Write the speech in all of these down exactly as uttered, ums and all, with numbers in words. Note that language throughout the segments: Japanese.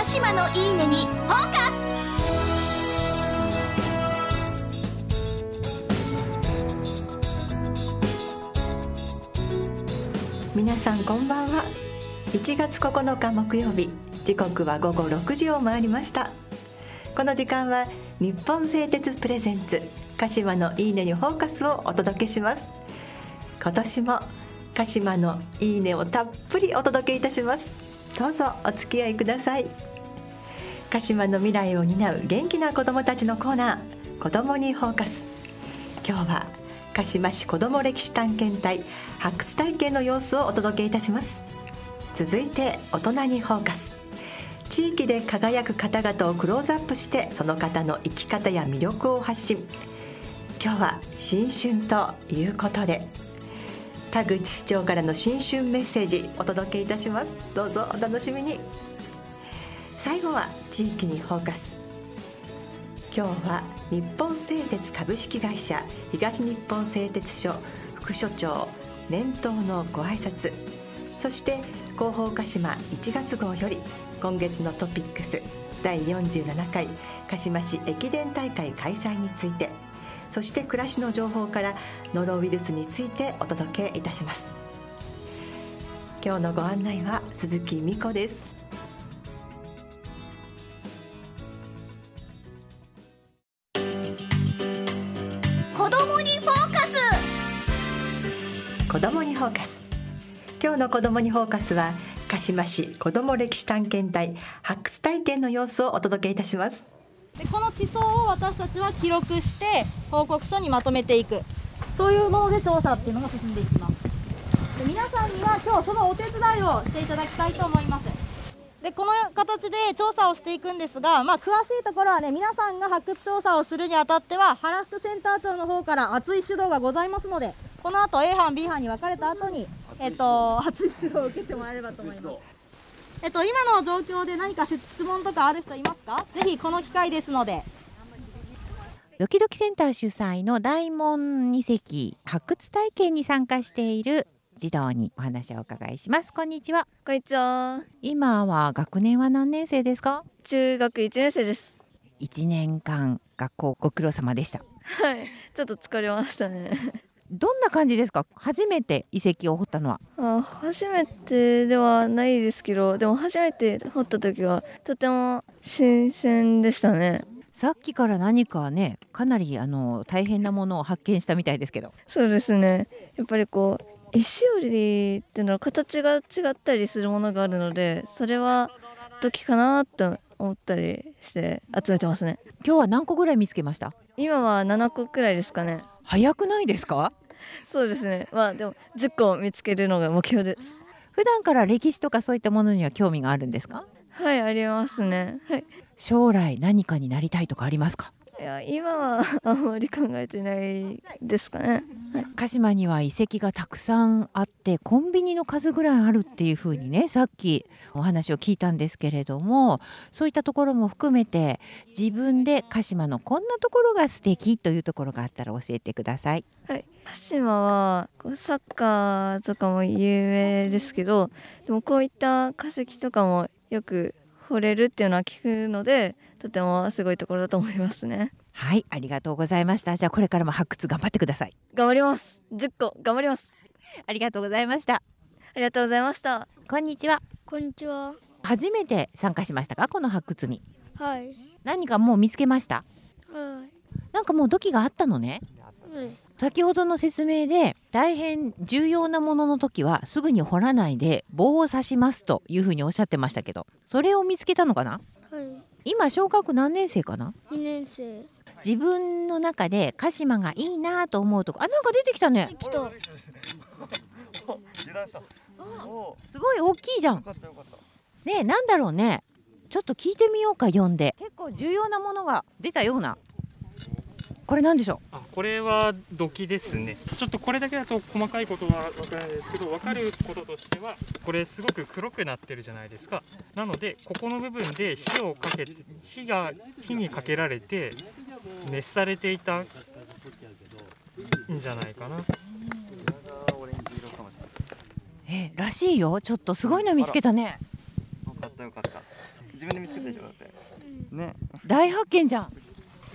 鹿島のいいねにフォーカス。 皆さんこんばんは。いちがつここのか木曜日、時刻はごごろくじを回りました。この時間は日本製鉄プレゼンツ鹿島のいいねにフォーカスをお届けします。今年も鹿島のいいねをたっぷりお届けいたします。どうぞお付き合いください。鹿島の未来を担う元気な子どもたちのコーナー、子どもにフォーカス。今日は鹿島市子ども歴史探検隊発掘体験の様子をお届けいたします。続いて大人にフォーカス。地域で輝く方々をクローズアップしてその方の生き方や魅力を発信。今日は新春ということで田口市長からの新春メッセージお届けいたします。どうぞお楽しみに。最後は地域にフォーカス。今日は日本製鉄株式会社東日本製鉄所副所長年頭のご挨拶、そして広報鹿島いちがつ号より今月のトピックスだいよんじゅうななかい鹿島市駅伝大会開催について、そして暮らしの情報からノロウイルスについてお届けいたします。今日のご案内は鈴木美子です。 子供にフォーカス。 子供にフォーカス。今日の子供にフォーカスは鹿島市子ども歴史探検隊発掘体験の様子をお届けいたします。 でこの地層を私たちは記録して報告書にまとめていく、そういうもので調査っていうのが進んでいきます。で皆さんには今日そのお手伝いをしていただきたいと思います。でこの形で調査をしていくんですが、まあ、詳しいところはね、皆さんが発掘調査をするにあたっては原副センター長の方から熱い指導がございますので、この後 A 班 B 班に分かれた後に、えっと、熱い指導を受けてもらえればと思います。えっと、今の状況で何か質問とかある人いますか？ぜひこの機会ですので。 ドキドキセンター主催の大門遺跡発掘体験に参加している児童にお話をお伺いします。こんにちは。 こんにちは。 今は学年は何年生ですか？ 中学いちねん生です。 いちねんかん学校ご苦労様でした。 はい、ちょっと疲れましたね。 どんな感じですか？初めて遺跡を掘ったのは。 あ、初めてではないですけど、でも初めて掘った時はとても新鮮でしたね。 さっきから何かね、かなりあの大変なものを発見したみたいですけど。 そうですね、やっぱりこう石折りっていうのは形が違ったりするものがあるので、それは土器かなと思ったりして集めてますね。 今日は何個ぐらい見つけました？ 今はななこくらいですかね。 早くないですか？ そうですね、まあでもじゅっこ見つけるのが目標です。 普段から歴史とかそういったものには興味があるんですか？ はい、ありますね。はい。 将来何かになりたいとかありますか？ いや、今はあんまり考えてないですかね。はい、 鹿島には遺跡がたくさんあってコンビニの数ぐらいあるっていう風にね、さっきお話を聞いたんですけれども、そういったところも含めて自分で鹿島のこんなところが素敵というところがあったら教えてください。 はい、鹿島はこうサッカーとかも有名ですけど、でもこういった化石とかもよく掘れるっていうのは聞くので、とてもすごいところだと思いますね。 はい、ありがとうございました。じゃあこれからも発掘頑張ってください。 頑張ります。じゅっこ頑張ります。 ありがとうございました。 ありがとうございました。 こんにちは。 こんにちは。 初めて参加しましたか？この発掘に。 はい。 何かもう見つけました？ はい。 なんかもう土器があったのね。 うん。 先ほどの説明で大変重要なものの時はすぐに掘らないで棒を刺しますというふうにおっしゃってましたけど、それを見つけたのかな？ はい。 今小学何年生かな？ にねんせい。 自分の中で鹿島がいいなと思うとこ、あ、なんか出てきたね。 来た。 すごい大きいじゃん。ねえ、なんだろうね。ちょっと聞いてみようか、読んで。結構重要なものが出たような。これなんでしょう？ あ、これは土器ですね。ちょっとこれだけだと細かいことは分からないですけど、分かることとしてはこれすごく黒くなってるじゃないですか。なのでここの部分で火をかけて火が火にかけられて熱されていたんじゃないかな。 えー、らしいよ。ちょっとすごいの見つけたね。 よかったよかった。 自分で見つけたでしょだってね。 大発見じゃんじ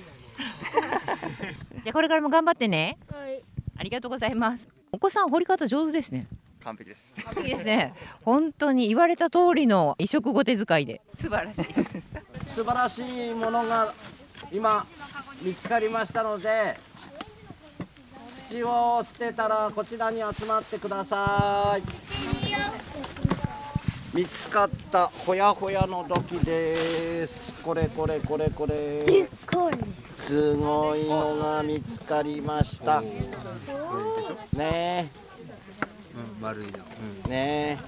ゃあこれからも頑張ってね。 はい。 ありがとうございます。お子さん掘り方上手ですね。 完璧です。 完璧ですね。本当に言われた通りの移植後手遣いで素晴らしい素晴らしいものが今見つかりましたので、土を捨てたらこちらに集まってください。見つかったほやほやの土器です。これこれこれこれすごいのが見つかりましたね。 うん、丸いの、 うん、ね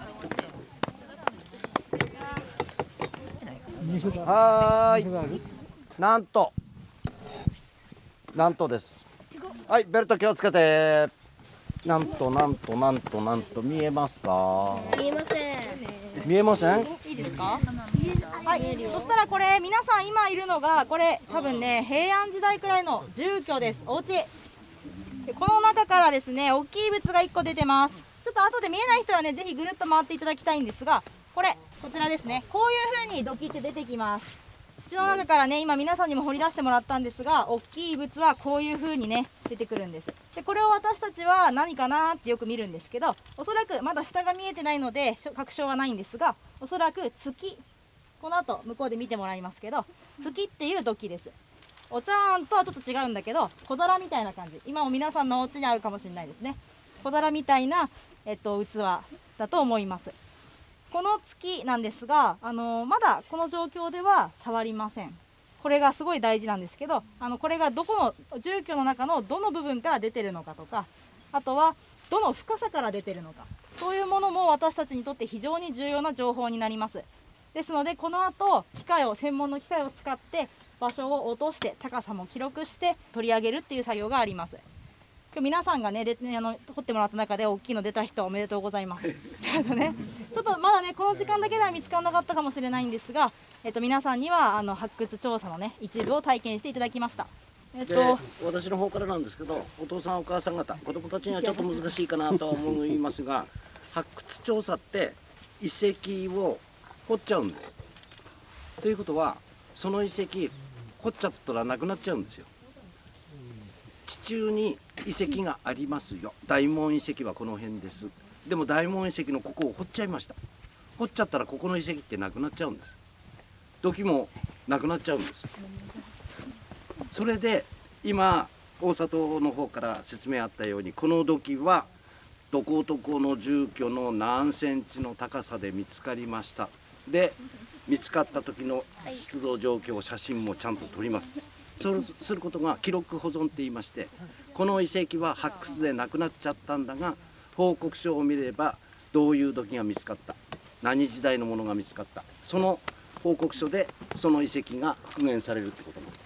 はーい、なんとなんとです。はい、ベルト気をつけて。なんとなんとなんとなんと見えますか？ 見えません。 見えません？ いいですか？はい、そしたらこれ皆さん今いるのがこれ多分ね平安時代くらいの住居です。お家でこの中からですね大きい物がいっこ出てます。ちょっと後で見えない人はねぜひぐるっと回っていただきたいんですが、これこちらですね。こういう風に土器って出てきます。土の中からね今皆さんにも掘り出してもらったんですが、大きい物はこういう風にね出てくるんです。でこれを私たちは何かなってよく見るんですけど、おそらくまだ下が見えてないので確証はないんですが、おそらく月、この後向こうで見てもらいますけど、月っていう土器です。お茶碗とはちょっと違うんだけど小皿みたいな感じ、今も皆さんのお家にあるかもしれないですね。小皿みたいな、えっと、器だと思います。この月なんですが、あのー、まだこの状況では触りません。これがすごい大事なんですけど、あのこれがどこの住居の中のどの部分から出てるのかとか、あとはどの深さから出てるのか、そういうものも私たちにとって非常に重要な情報になります。ですのでこの後機械を専門の機械を使って場所を落として高さも記録して取り上げるっていう作業があります。今日皆さんがねであの掘ってもらった中で大きいの出た人おめでとうございます。ちょっとねちょっとまだねこの時間だけでは見つからなかったかもしれないんですが、えっと、皆さんにはあの発掘調査のね一部を体験していただきました。えっと、 私の方からなんですけど、お父さんお母さん方子どもたちにはちょっと難しいかなとは思いますが発掘調査って遺跡を掘っちゃうんです。ということはその遺跡掘っちゃったらなくなっちゃうんですよ。地中に遺跡がありますよ。大門遺跡はこの辺です。でも大門遺跡のここを掘っちゃいました。掘っちゃったらここの遺跡ってなくなっちゃうんです。土器もなくなっちゃうんです。それで今大里の方から説明あったように、この土器はどこどこの住居の何センチの高さで見つかりました。で見つかった時の出土状況写真もちゃんと撮ります。そうすることが記録保存って言いまして、この遺跡は発掘でなくなっちゃったんだが報告書を見ればどういう土器が見つかった、何時代のものが見つかった、その報告書でその遺跡が復元されるってことなんです。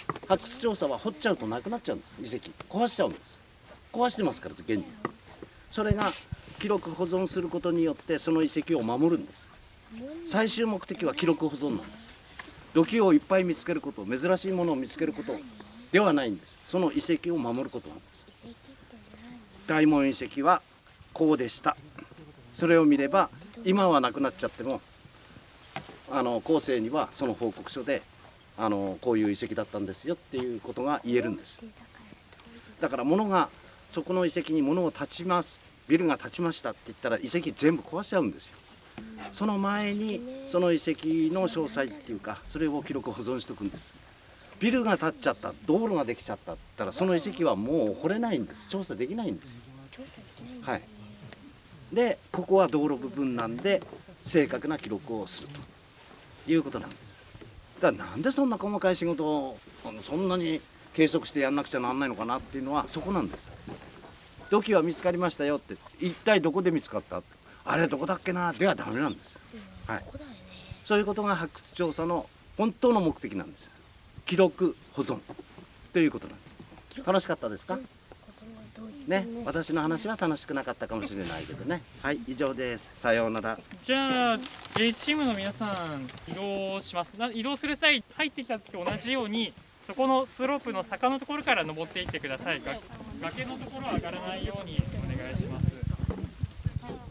発掘調査は掘っちゃうとなくなっちゃうんです。遺跡壊しちゃうんです。壊してますから現に。それが記録保存することによってその遺跡を守るんです。最終目的は記録保存なんです。土器をいっぱい見つけること、珍しいものを見つけることではないんです。その遺跡を守ることなんです。大門遺跡はこうでした。それを見れば今はなくなっちゃってもあの後世にはその報告書であのこういう遺跡だったんですよっていうことが言えるんです。だから物がそこの遺跡に物を建ちます、ビルが建ちましたって言ったら遺跡全部壊しちゃうんですよ。その前にその遺跡の詳細っていうかそれを記録保存しておくんです。ビルが建っちゃった、道路ができちゃったって言ったらその遺跡はもう掘れないんです。調査できないんですよ。はい。でここは道路部分なんで正確な記録をするということなんです。だからなんでそんな細かい仕事をそんなに計測してやんなくちゃなんないのかなっていうのはそこなんです。土器は見つかりましたよって一体どこで見つかった、あれどこだっけなではダメなんです。はい。そういうことが発掘調査の本当の目的なんです。記録保存ということなんです。楽しかったですか？ね、私の話は楽しくなかったかもしれないけどね。はい、以上です。さようなら。 じゃあ A チームの皆さん移動します。な移動する際入ってきた時と同じようにそこのスロープの坂のところから登っていってください。が崖のところは上がらないようにお願いします。 お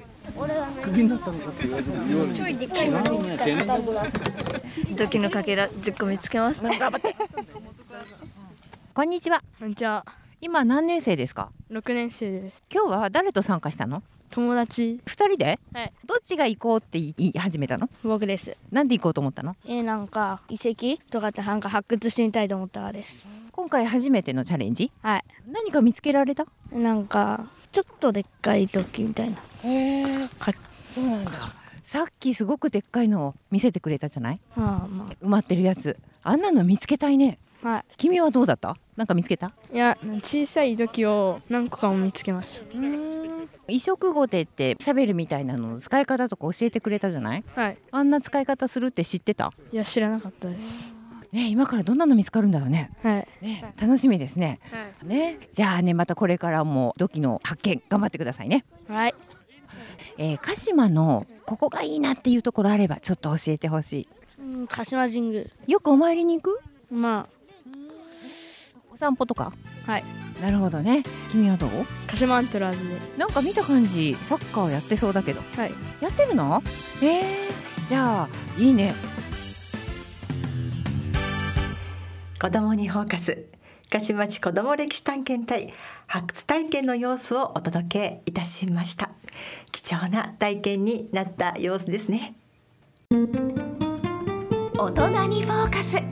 これがね、 クビになったのかって言われるようにちょいでっかいの見つかったんだ。 土器のかけらじゅっこ見つけました。 頑張って。こんにちは。 こんにちは。 今何年生ですか？ ろくねん生です。 今日は誰と参加したの？ 友達。 二人で？ はい。 どっちが行こうって言い始めたの？ 僕です。 なんで行こうと思ったの？ えー、なんか遺跡とかってなんか発掘してみたいと思ったからです。 今回初めてのチャレンジ？ はい。 何か見つけられた？ なんかちょっとでっかい土器みたいな。 へえ。そうなんだ。さっきすごくでっかいのを見せてくれたじゃない？ ああ、まあ、 埋まってるやつ。あんなの見つけたいね。 はい。 君はどうだった？なんか見つけた？ いや、小さい土器を何個かも見つけました。 移植ゴテってシャベルみたいなのの使い方とか教えてくれたじゃない？ はい。 あんな使い方するって知ってた？ いや、知らなかったです。 ね、今からどんなの見つかるんだろうね。 はい。 ね、楽しみですね。 はい。 ね、じゃあね、またこれからも土器の発見頑張ってくださいね。 はい。 えー、鹿島のここがいいなっていうところあればちょっと教えてほしい。 うん、鹿島神宮。 よくお参りに行く？ まあ、 お散歩とか？ はい。 なるほどね。君はどう？ 鹿島アントラーズで。 なんか見た感じサッカーやってそうだけど。 はい。 やってるの？えー、じゃあいいね。 子どもにフォーカス、鹿島市子ども歴史探検隊発掘体験の様子をお届けいたしました。貴重な体験になった様子ですね。 大人にフォーカス。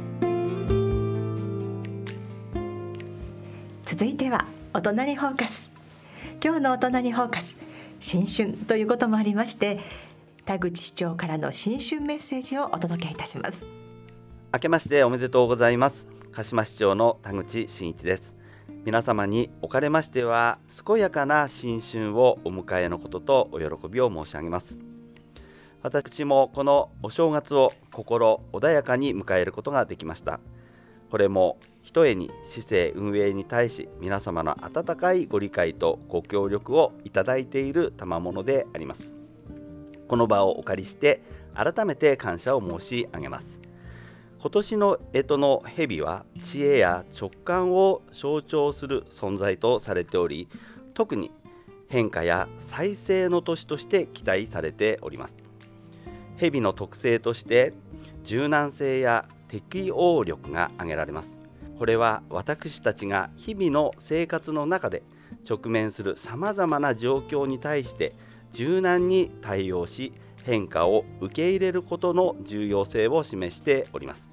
続いては大人にフォーカス。今日の大人にフォーカス、新春ということもありまして、田口市長からの新春メッセージをお届けいたします。 明けましておめでとうございます。鹿島市長の田口真一です。皆様におかれましては健やかな新春をお迎えのこととお喜びを申し上げます。私もこのお正月を心穏やかに迎えることができました。これもひとえに市政運営に対し皆様の温かいご理解とご協力をいただいている賜物であります。この場をお借りして改めて感謝を申し上げます。今年の干支の蛇は知恵や直感を象徴する存在とされており、特に変化や再生の年として期待されております。蛇の特性として柔軟性や適応力が挙げられます。これは私たちが日々の生活の中で直面するさまざまな状況に対して柔軟に対応し、変化を受け入れることの重要性を示しております。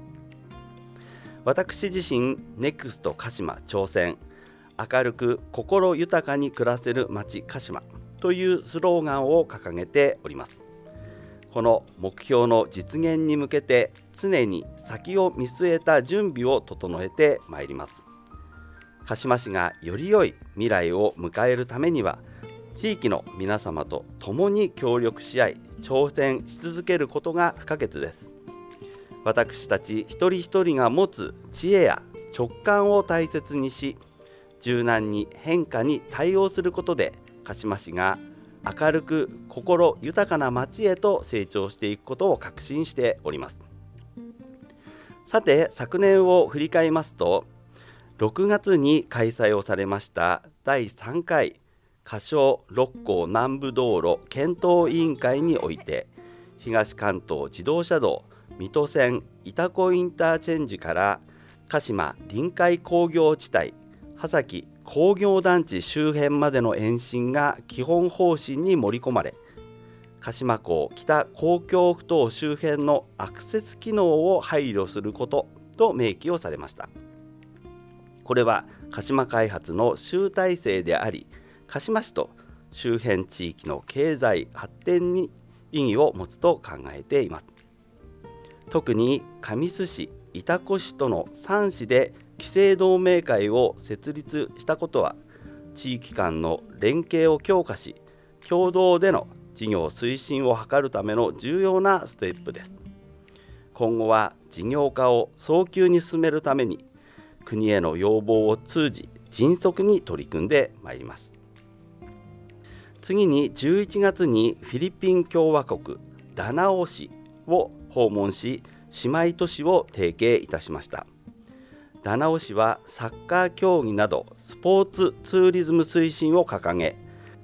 私自身ネクスト鹿島挑戦、明るく心豊かに暮らせる町鹿島というスローガンを掲げております。この目標の実現に向けて常に先を見据えた準備を整えてまいります。鹿島市がより良い未来を迎えるためには、地域の皆様と共に協力し合い挑戦し続けることが不可欠です。私たち一人一人が持つ知恵や直感を大切にし、柔軟に変化に対応することで鹿島市が明るく心豊かな町へと成長していくことを確信しております。さて、昨年を振り返りますと、ろくがつに開催をされましただいさんかい鹿島六甲南部道路検討委員会において、東関東自動車道水戸線潮来インターチェンジから鹿島臨海工業地帯波崎工業団地周辺までの延伸が基本方針に盛り込まれ、鹿島港北公共ふ頭周辺のアクセス機能を配慮することと明記をされました。これは鹿島開発の集大成であり、鹿島市と周辺地域の経済発展に意義を持つと考えています。特に神栖市、潮来市とのさん市で期成同盟会を設立したことは、地域間の連携を強化し、共同での事業推進を図るための重要なステップです。今後は事業化を早急に進めるために、国への要望を通じ迅速に取り組んでまいります。次にじゅういちがつにフィリピン共和国ダナオ市を訪問し、姉妹都市を提携いたしました。ダナオ市はサッカー競技などスポーツツーリズム推進を掲げ、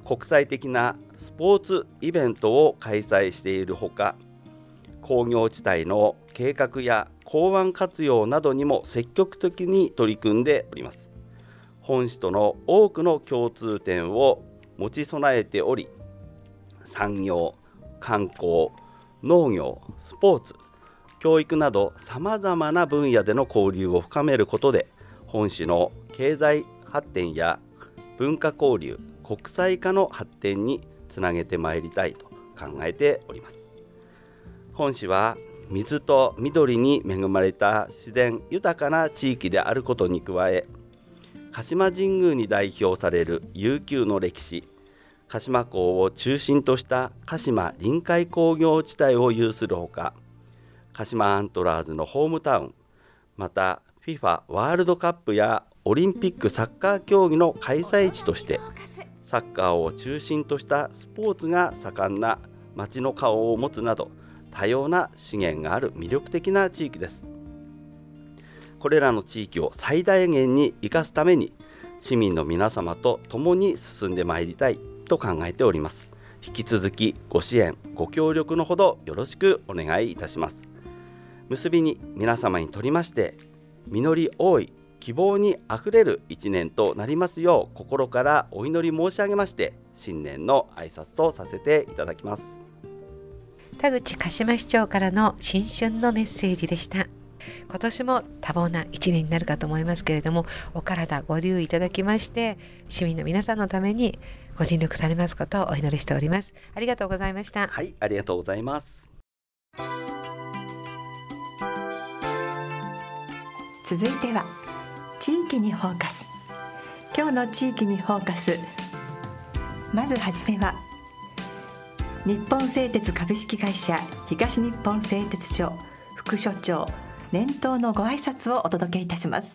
国際的なスポーツイベントを開催しているほか、工業地帯の計画や港湾活用などにも積極的に取り組んでおります。本市との多くの共通点を持ち備えており、産業、観光、農業、スポーツ、教育などさまざまな分野での交流を深めることで、本市の経済発展や文化交流、国際化の発展につなげてまいりたいと考えております。本市は水と緑に恵まれた自然豊かな地域であることに加え、鹿島神宮に代表される悠久の歴史、鹿島港を中心とした鹿島臨海工業地帯を有するほか、鹿島アントラーズのホームタウン、また フィファ ワールドカップやオリンピックサッカー競技の開催地として、サッカーを中心としたスポーツが盛んな町の顔を持つなど、多様な資源がある魅力的な地域です。これらの地域を最大限に生かすために、市民の皆様と共に進んでまいりたいと考えております。引き続きご支援ご協力のほどよろしくお願いいたします。結びに皆様にとりまして、実り多い希望にあふれる一年となりますよう心からお祈り申し上げまして、新年の挨拶とさせていただきます。 田口鹿島市長からの新春のメッセージでした。今年も多忙な一年になるかと思いますけれども、お体ご留意いただきまして、市民の皆さんのためにご尽力されますことをお祈りしております。ありがとうございました。 はい、ありがとうございます。 続いては地域にフォーカス。今日の地域にフォーカス、まずはじめは日本製鉄株式会社東日本製鉄所副所長年頭のご挨拶をお届けいたします。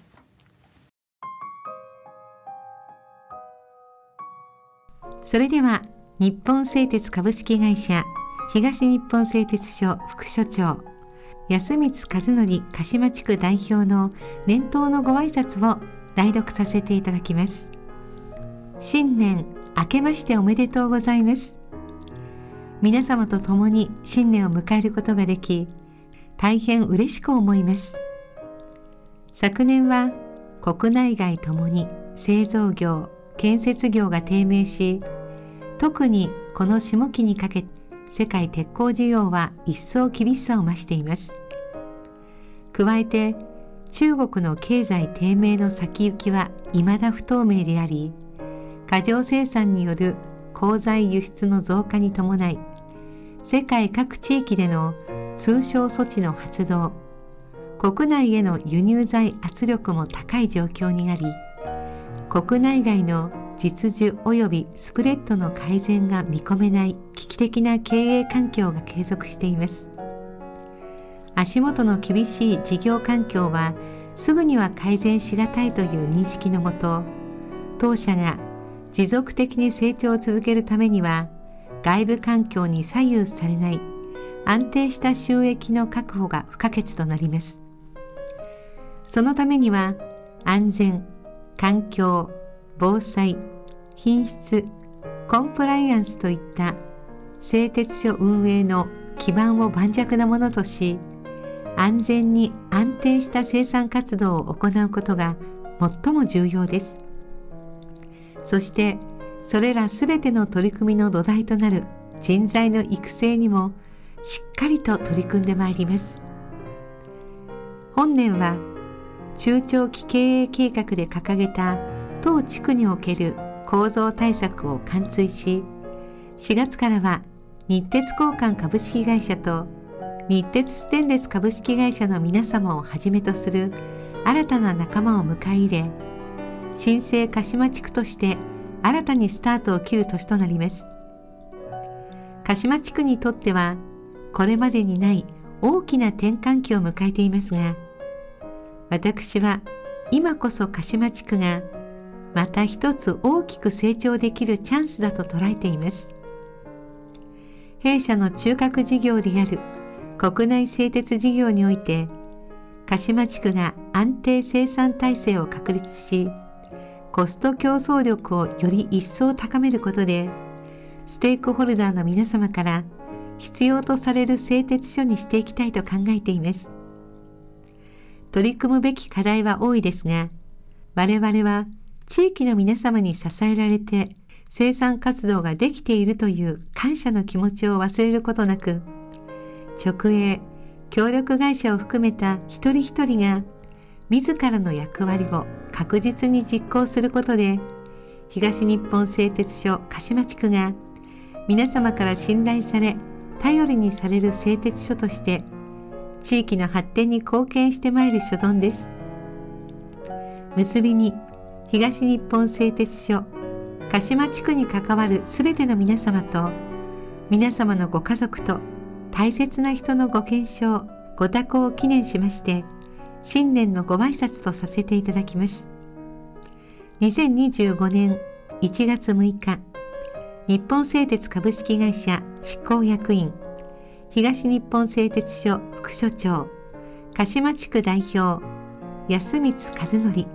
それでは日本製鉄株式会社東日本製鉄所副所長安光和則鹿島地区代表の年頭のご挨拶を代読させていただきます。新年明けましておめでとうございます。皆様と共に新年を迎えることができ、大変嬉しく思います。昨年は国内外ともに製造業、建設業が低迷し、特にこの下期にかけ世界鉄鋼需要は一層厳しさを増しています。加えて中国の経済低迷の先行きは未だ不透明であり、過剰生産による鋼材輸出の増加に伴い、世界各地域での通商措置の発動、国内への輸入材圧力も高い状況になり、国内外の実需及びスプレッドの改善が見込めない危機的な経営環境が継続しています。足元の厳しい事業環境はすぐには改善しがたいという認識のもと、当社が持続的に成長を続けるためには、外部環境に左右されない安定した収益の確保が不可欠となります。そのためには安全、環境、防災、品質、コンプライアンスといった製鉄所運営の基盤を盤石なものとし、安全に安定した生産活動を行うことが最も重要です。そしてそれらすべての取り組みの土台となる人材の育成にもしっかりと取り組んでまいります。本年は中長期経営計画で掲げた当地区における構造対策を完遂し、しがつからは日鉄交換株式会社と日鉄ステンレス株式会社の皆様をはじめとする新たな仲間を迎え入れ、新生鹿島地区として新たにスタートを切る年となります。鹿島地区にとってはこれまでにない大きな転換期を迎えていますが、私は今こそ鹿島地区がまた一つ大きく成長できるチャンスだと捉えています。弊社の中核事業である国内製鉄事業において、鹿島地区が安定生産体制を確立し、コスト競争力をより一層高めることで、 ステークホルダーの皆様から必要とされる製鉄所にしていきたいと考えています。取り組むべき課題は多いですが、我々は地域の皆様に支えられて生産活動ができているという感謝の気持ちを忘れることなく、直営、協力会社を含めた一人一人が自らの役割を確実に実行することで、東日本製鉄所鹿島地区が皆様から信頼され頼りにされる製鉄所として地域の発展に貢献してまいる所存です。結びに、東日本製鉄所鹿島地区に関わるすべての皆様と皆様のご家族と大切な人のご健勝ご多幸を記念しまして、新年のご挨拶とさせていただきます。にせんにじゅうごねんいちがつむいか、日本製鉄株式会社執行役員、東日本製鉄所副所長、鹿島地区代表、安光和則。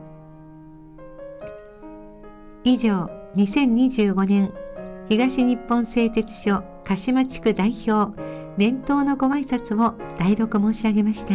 以上、にせんにじゅうごねん東日本製鉄所鹿島地区代表年頭のご挨拶を代読申し上げました。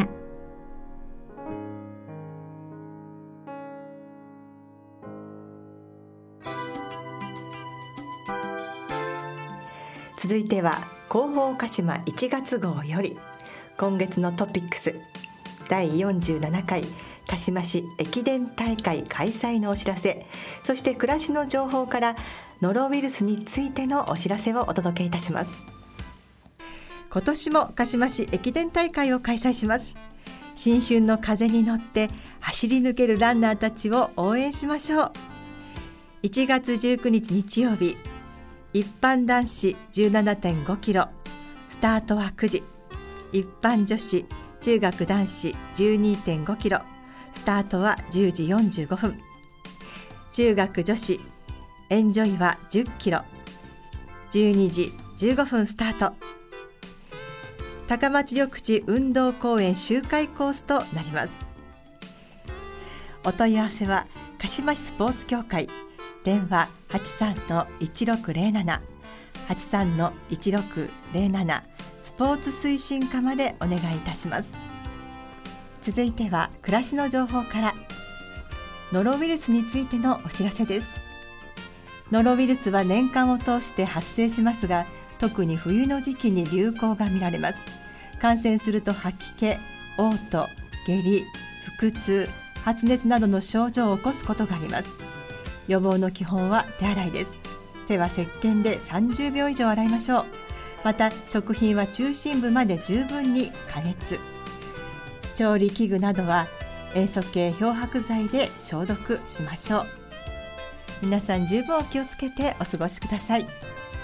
続いては広報鹿島いちがつ号より今月のトピックスだいよんじゅうななかい鹿島市駅伝大会開催のお知らせ、そして暮らしの情報からノロウイルスについてのお知らせをお届けいたします。今年も鹿島市駅伝大会を開催します。新春の風に乗って走り抜けるランナーたちを応援しましょう。いちがつじゅうくにち日曜日、一般男子 じゅうななてんごキロ、スタートはくじ。一般女子中学男子 じゅうにてんごキロ、スタートはじゅうじよんじゅうごふん。中学女子エンジョイはじゅっキロ、じゅうにじじゅうごふんスタート。高町緑地運動公園周回コースとなります。お問い合わせは鹿島市スポーツ協会、電話 はちさんのいちろくゼロなな はちさんのいちろくゼロなな スポーツ推進課までお願いいたします。続いては暮らしの情報から、ノロウイルスについてのお知らせです。ノロウイルスは年間を通して発生しますが、特に冬の時期に流行が見られます。感染すると吐き気、嘔吐、下痢、腹痛、発熱などの症状を起こすことがあります。予防の基本は手洗いです。手は石鹸でさんじゅうびょう以上洗いましょう。また食品は中心部まで十分に加熱。調理器具などは塩素系漂白剤で消毒しましょう。皆さん十分お気をつけてお過ごしください。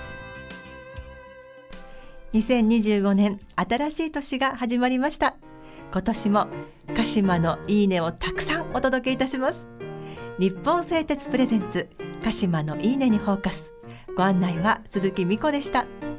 にせんにじゅうごねん新しい年が始まりました。今年も鹿島のいいねをたくさんお届けいたします。日本製鉄プレゼンツ鹿島のいいねにフォーカス。ご案内は鈴木美子でした。